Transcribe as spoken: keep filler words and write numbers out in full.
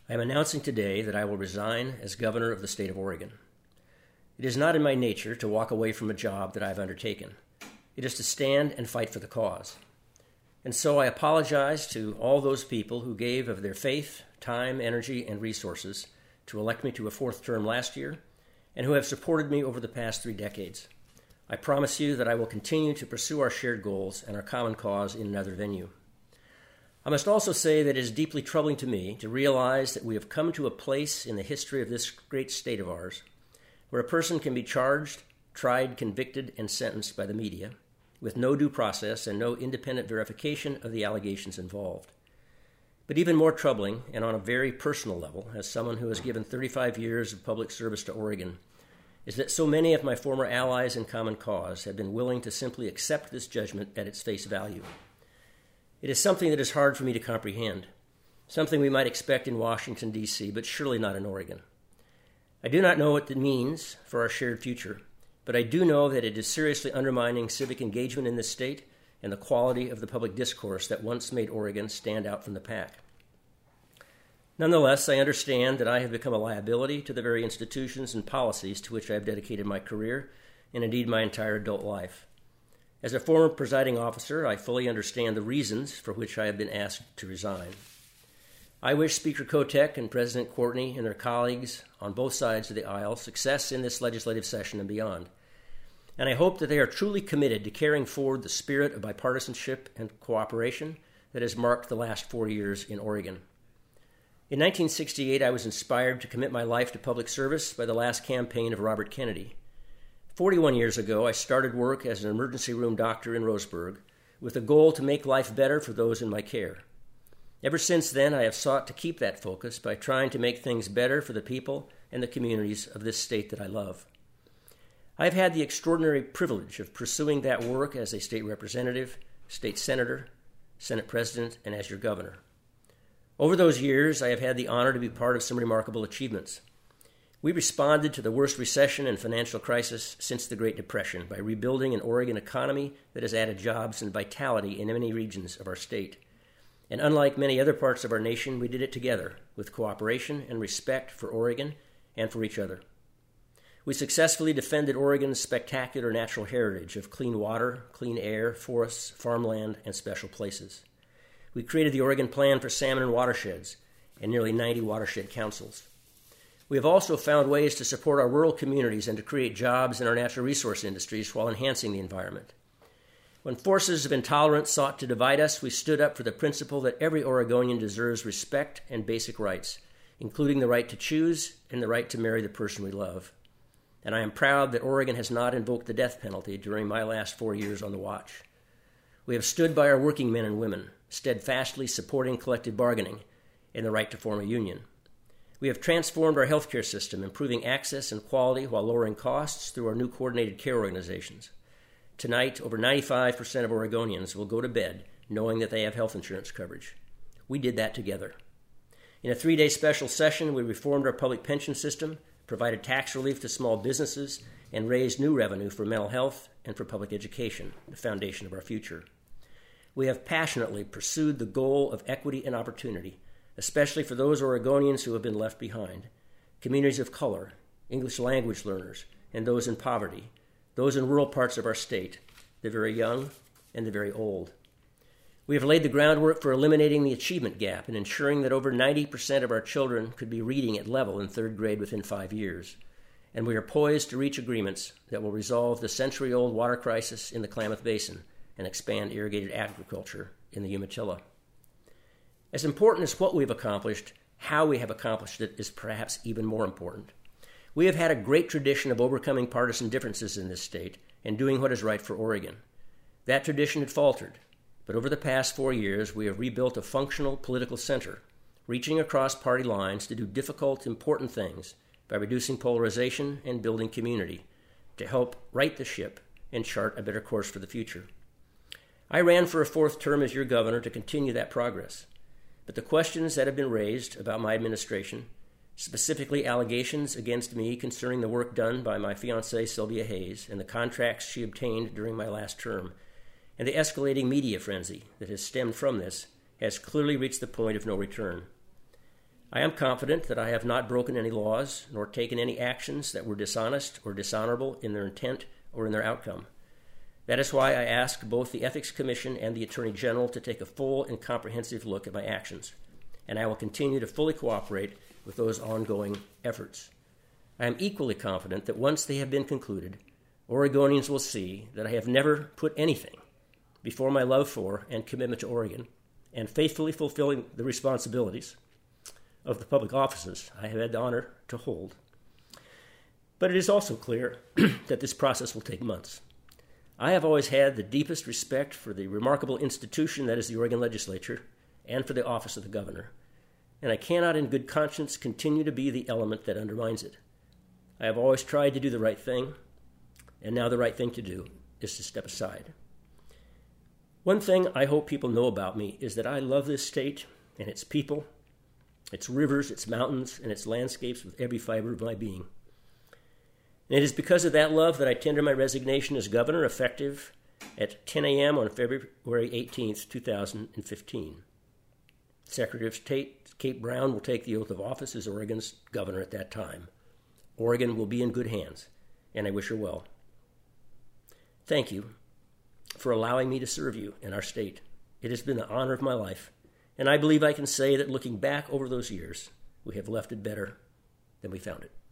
I am announcing today that I will resign as governor of the state of Oregon. It is not in my nature to walk away from a job that I have undertaken. It is to stand and fight for the cause. And so I apologize to all those people who gave of their faith, time, energy, and resources to elect me to a fourth term last year, and who have supported me over the past three decades. I promise you that I will continue to pursue our shared goals and our common cause in another venue. I must also say that it is deeply troubling to me to realize that we have come to a place in the history of this great state of ours where a person can be charged, tried, convicted, and sentenced by the media with no due process and no independent verification of the allegations involved. But even more troubling, and on a very personal level, as someone who has given thirty-five years of public service to Oregon, is that so many of my former allies in common cause have been willing to simply accept this judgment at its face value. It is something that is hard for me to comprehend, something we might expect in Washington, D C, but surely not in Oregon. I do not know what it means for our shared future, but I do know that it is seriously undermining civic engagement in this state and the quality of the public discourse that once made Oregon stand out from the pack. Nonetheless, I understand that I have become a liability to the very institutions and policies to which I have dedicated my career and indeed my entire adult life. As a former presiding officer, I fully understand the reasons for which I have been asked to resign. I wish Speaker Kotek and President Courtney and their colleagues on both sides of the aisle success in this legislative session and beyond. And I hope that they are truly committed to carrying forward the spirit of bipartisanship and cooperation that has marked the last four years in Oregon. In nineteen sixty-eight, I was inspired to commit my life to public service by the last campaign of Robert Kennedy. forty-one years ago, I started work as an emergency room doctor in Roseburg with a goal to make life better for those in my care. Ever since then, I have sought to keep that focus by trying to make things better for the people and the communities of this state that I love. I have had the extraordinary privilege of pursuing that work as a state representative, state senator, Senate president, and as your governor. Over those years, I have had the honor to be part of some remarkable achievements. We responded to the worst recession and financial crisis since the Great Depression by rebuilding an Oregon economy that has added jobs and vitality in many regions of our state. And unlike many other parts of our nation, we did it together with cooperation and respect for Oregon and for each other. We successfully defended Oregon's spectacular natural heritage of clean water, clean air, forests, farmland, and special places. We created the Oregon Plan for Salmon and Watersheds and nearly ninety watershed councils. We have also found ways to support our rural communities and to create jobs in our natural resource industries while enhancing the environment. When forces of intolerance sought to divide us, we stood up for the principle that every Oregonian deserves respect and basic rights, including the right to choose and the right to marry the person we love. And I am proud that Oregon has not invoked the death penalty during my last four years on the watch. We have stood by our working men and women, steadfastly supporting collective bargaining and the right to form a union. We have transformed our healthcare system, improving access and quality while lowering costs through our new coordinated care organizations. Tonight, over ninety-five percent of Oregonians will go to bed knowing that they have health insurance coverage. We did that together. In a three-day special session, we reformed our public pension system, provided tax relief to small businesses, and raised new revenue for mental health and for public education, the foundation of our future. We have passionately pursued the goal of equity and opportunity, especially for those Oregonians who have been left behind, communities of color, English language learners, and those in poverty, those in rural parts of our state, the very young and the very old. We have laid the groundwork for eliminating the achievement gap and ensuring that over ninety percent of our children could be reading at level in third grade within five years. And we are poised to reach agreements that will resolve the century-old water crisis in the Klamath Basin and expand irrigated agriculture in the Umatilla. As important as what we've accomplished, how we have accomplished it is perhaps even more important. We have had a great tradition of overcoming partisan differences in this state and doing what is right for Oregon. That tradition had faltered, but over the past four years, we have rebuilt a functional political center, reaching across party lines to do difficult, important things by reducing polarization and building community to help right the ship and chart a better course for the future. I ran for a fourth term as your governor to continue that progress. But the questions that have been raised about my administration, specifically allegations against me concerning the work done by my fiancée Sylvia Hayes and the contracts she obtained during my last term, and the escalating media frenzy that has stemmed from this, has clearly reached the point of no return. I am confident that I have not broken any laws nor taken any actions that were dishonest or dishonorable in their intent or in their outcome. That is why I asked both the Ethics Commission and the Attorney General to take a full and comprehensive look at my actions, and I will continue to fully cooperate with those ongoing efforts. I am equally confident that once they have been concluded, Oregonians will see that I have never put anything before my love for and commitment to Oregon and faithfully fulfilling the responsibilities of the public offices I have had the honor to hold. But it is also clear that this process will take months. I have always had the deepest respect for the remarkable institution that is the Oregon Legislature and for the office of the governor, and I cannot in good conscience continue to be the element that undermines it. I have always tried to do the right thing, and now the right thing to do is to step aside. One thing I hope people know about me is that I love this state and its people, its rivers, its mountains, and its landscapes with every fiber of my being. And it is because of that love that I tender my resignation as governor, effective at ten a.m. on February eighteenth, two thousand fifteen. Secretary of State Kate Brown will take the oath of office as Oregon's governor at that time. Oregon will be in good hands, and I wish her well. Thank you for allowing me to serve you in our state. It has been the honor of my life, and I believe I can say that looking back over those years, we have left it better than we found it.